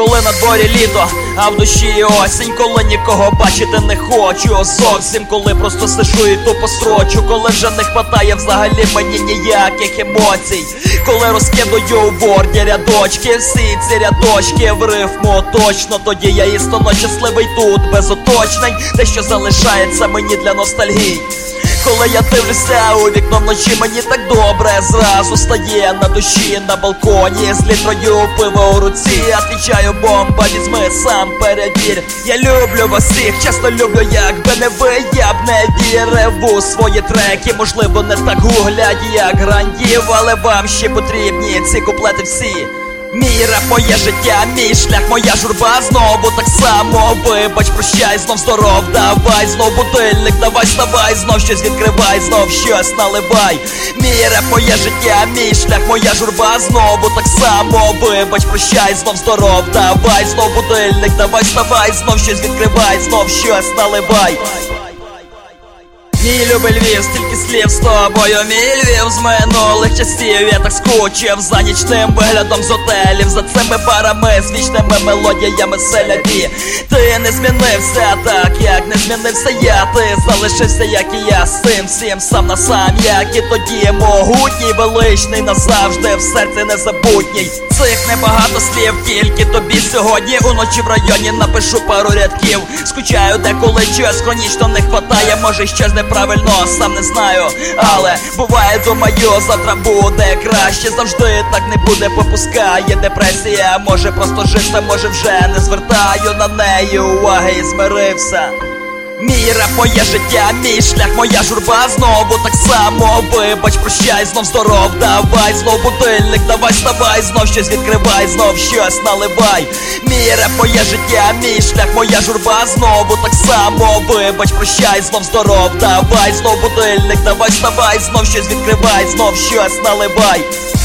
Коли на дворі літо, а в душі осінь. Коли нікого бачити не хочу зовсім. Коли просто сижу і тупо строчу. Коли вже не хватає взагалі мені ніяких емоцій. Коли розкидаю в ворді рядочки, всі ці рядочки в рифму точно. Тоді я істинно щасливий тут, без уточнень. Те, що залишається мені для ностальгій. Коли я дивлюся у вікно вночі, мені так добре зразу стає на душі, на балконі з літрою пива у руці. Отвічаю: бомба, візьми, сам перевір. Я люблю вас всіх, часто люблю, якби не ви, я б не вірив у свої треки. Можливо, не так гуглять, як грандів, але вам ще потрібні ці куплети всі. Мій реп, моє життя, мій шлях, моя журба. Знову так само, вибач, прощай, знов здоров, давай, знов будильник, давай, вставай, знов щось відкривай, знов щось наливай. Мій реп, моє життя, мій шлях, моя журба. Знову так само, вибач, прощай, знов здоров, давай, знов будильник, давай, вставай, знов щось відкривай, знов щось наливай. Мій любий Львів, стільки слів з тобою, мій Львів з минулих часів. Я так скучив за нічним виглядом з готелів, за цими барами з вічними мелодіями селяві. Ти не змінився так, як не змінився я. Ти залишився, як і я, з цим всім сам на сам. Як і тоді, могутній, величний, назавжди в серці незабутній. Цих небагато слів, тільки тобі сьогодні. Уночі в районі напишу пару рядків. Скучаю деколи, чогось хронічно не хватає. Може щось неправильно, сам не знаю. Але буває, думаю, завтра буде краще. Завжди так не буде, попускає депресія. Може просто життя, може вже не звертаю на неї уваги і змирився. Мій реп, моє життя, мій шлях, моя журба. Знову так само, вибач, прощай, знов здоров, давай, знов будильник, давай, вставай, знов щось відкривай, знов щось наливай. Мій реп, моє життя, мій шлях, моя журба. Знову так само, вибач, прощай, знов здоров, давай, знов будильник, давай, вставай, знов щось відкривай, знов щось наливай.